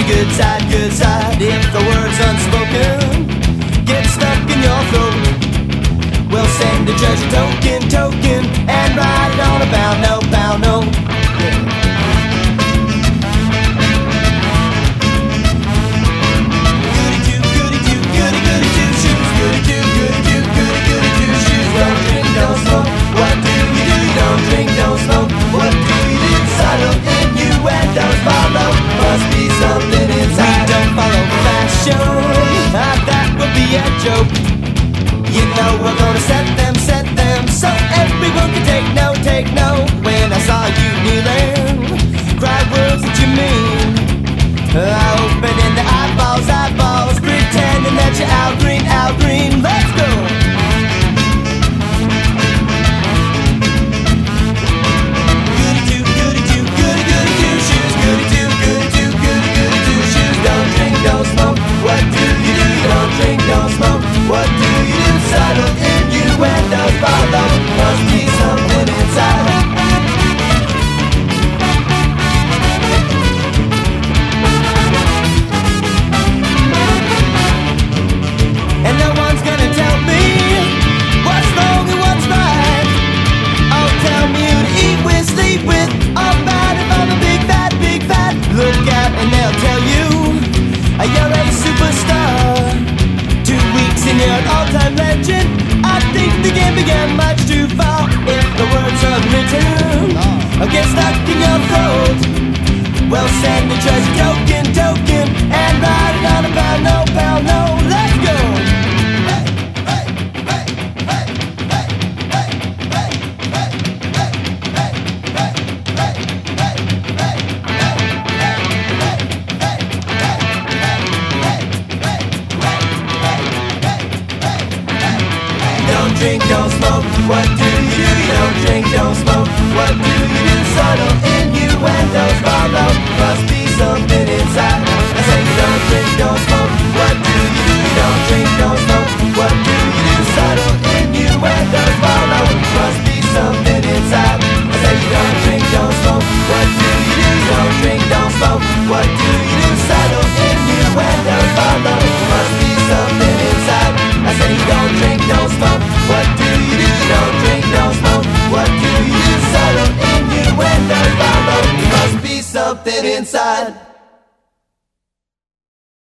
your good side, good side. If the words unspoken get stuck in your throat, we'll send a treasure token, and write it on a pound note, pound note. Joke. You know we're gonna set them, so everyone can take note. When I saw you kneeling, cried words that you mean. Opening the eyeballs, pretending that you're Al Green. Let's go. Goody two shoes. Goody two shoes. Don't drink, don't smoke. What do you do? You don't drink, don't smoke. What do you do? Subtle innuendos follow. Must be something inside. And no one's gonna tell me what's wrong and what's right. Oh, tell me who to eat with, sleep with. All bad if I'm a big fat. Look out and they'll tell you you're a superstar. 2 weeks and you're an all-time legend. I think the game began much too far. If the words are written get stuck in your throat, well, send a treasure token, and write it on a pound note. Let's go. Don't drink, don't smoke. What do you do? You don't drink, don't smoke. What do you do? Subtle innuendos follow. Must be something inside. I say you don't drink, don't smoke. What do you do? You don't drink, don't smoke. What do you do? Subtle innuendos follow. Must be something inside. I say you don't drink, don't smoke. What do you do? You don't drink, don't smoke. What do you do? Subtle innuendos follow. Must be something inside. I say you don't drink, don't smoke. What do you do? You don't drink, don't smoke. What do you do? Subtle innuendos follow. Must be something inside.